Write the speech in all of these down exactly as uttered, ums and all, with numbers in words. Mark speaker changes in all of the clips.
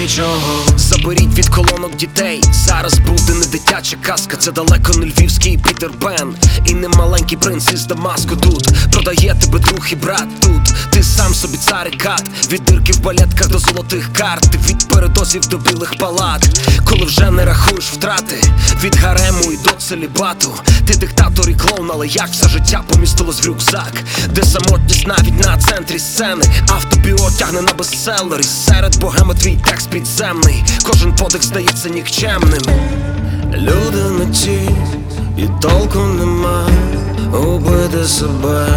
Speaker 1: нічого. Заберіть від колонок дітей, зараз буде не дитяча казка. Це далеко не львівський Пітер Пен і не маленький принц із Дамаску. Тут продає тебе друг і брат. Тут ти сам собі цар і кат. Від дирки в балетках до золотих карт, ти від передозів до білих палат. Коли вже не рахуєш втрати, від гарему і до целібату. Ти диктатор і клоун, але як все життя помістилось в рюкзак, де самотність навіть на центрі сцени. Автобіо тягне на бестселер, і серед богеми твій текст підземний. Кожен подих здається нікчемним. Люди не ті, і толку нема убити себе.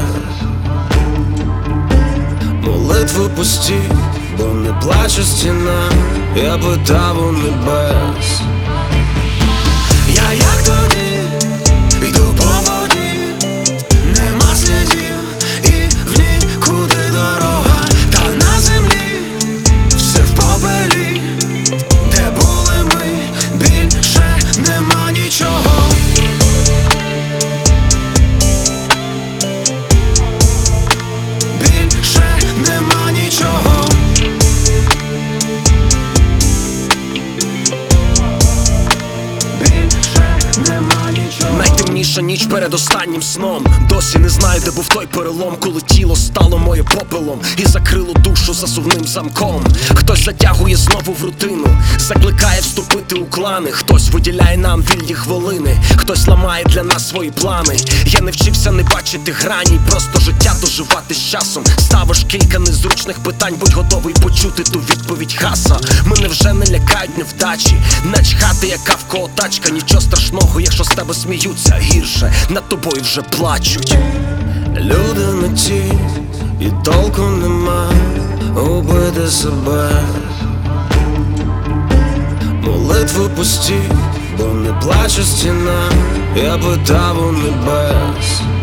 Speaker 1: Молитви пусті, бо не плаче стіна. Я питав у небес. Я як тоді йду по воді, нема слідів і в нікуди дорога. Та на землі все в попелі, де були ми, більше нема нічого. Більше нема нічого. Найтемніша ніч перед останнім сном. Досі не знаю, де був той перелом, коли тіло стало моє попелом і закрило душу засувним замком. Хтось затягує знову в рутину, закликає вступити у клани. Хтось виділяє нам вільні хвилини, хтось ламає для нас свої плани. Я не вчився не бачити грані, просто життя доживати з часом. Ставиш кілька незручних питань, будь готовий почути ту відповідь хаса. Мене вже не лякають невдачі, начхати яка в кого тачка. Нічого страшного, якщо з тебе сміються, гірше над тобою вже плачуть. Люди не ті, і толку нема убити себе. Молитви пусті, бо не плаче стіна. Я питав у небес.